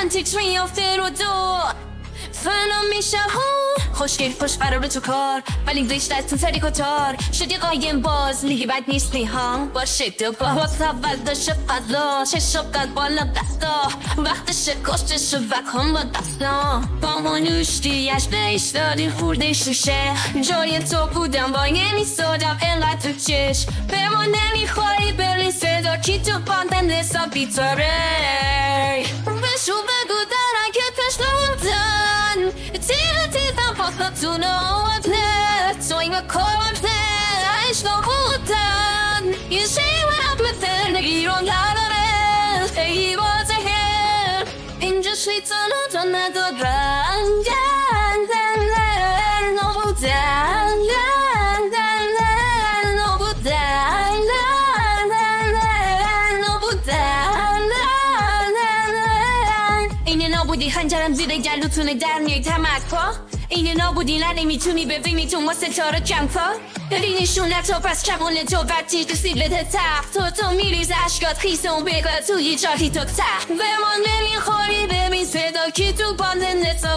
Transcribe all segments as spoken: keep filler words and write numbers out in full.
رومانتیک میافته رو دو فنا میشه خوشگل خوش قراره تو کار ولی ریشتت تو سری کتار شدی قایم باز میگی بد نیست نیها باشه تو باز اول داشته فضا چشم قد بالا دستا وقتش کشتش وکن با دستا با ما نوشتیش بهش دادی خورده شوشه جای تو بودم با یه میسادم اینقدر تو چش به ما نمیخوایی برین صدا کی تو باندن حسابی تاره بشو بگو دارن که تشنوندن تیره تیزم پاساتون آوده تو این کارم تش نبودن یه شیوه مثل نگیرون نداره ای بازه هر اینجا شیطان تو ندارن دن دن دن نبودن دن دن دن نبودن دن دن دن نبودن دن دن دن اینه نبودی خنجرم زیر گلوتونه در میای تمکا اینه نبودی نه نمیتونی ببینی تو ما ستاره کم کن داری نشونه تو پس کمونه تو بچی تو سیبلت تخت تو تو میریز عشقات خیسه اون بگاه توی جاهی تو تخت به ما نمیخوری ببین صدا کی تو باند نتا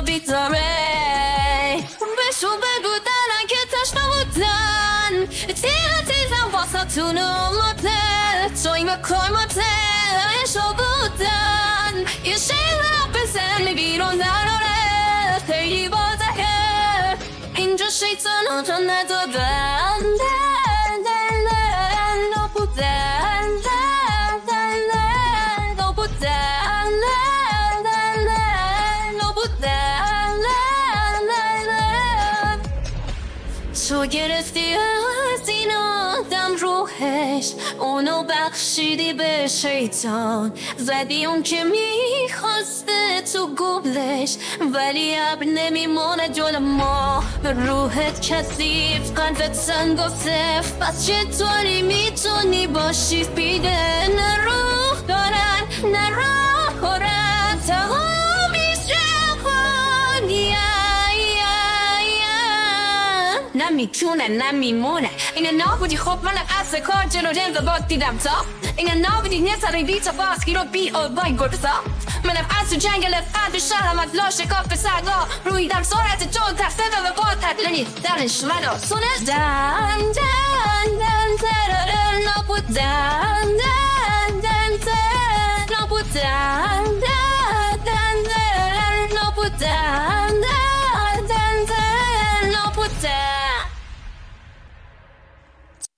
بیتاره بشو بگو دارن که تشنه بودن تیره تیزم واسه آمده تو این بکار ماته عشق بودن یه شیوه بزنی بیرون دراره خیلی بازه اینجا شیطان تو ندارن دن دن دن نبودن دن دن دن نبودن دن دن دن نبودن دن دن دن تو گرفتی از این آدم روحش اونو بخشیدی به شیطان زدی اون که میخواسته تو گوبلش ولی اب نمیمونه جلو ما به روحت کثیف قلبت سنگ و صف پس چطوری میتونی باشی بیده نه روح دارن نه راه خورن تمامیش جهانی نمیتونه نمیمونه اینه نابودی خب من از کار جلو جنز باد دیدم تا اینه نابودی نیستاری بی تا باسکی رو بی او بای گرفتا منم از تو جنگل قد شهرم از لاش کاف سگا رویدم سرعت جون تفته و باد تدلنی درش منو سونه دن دن دن ترارن نبودن دن دن ترارن نبودن دن دن دن نبودن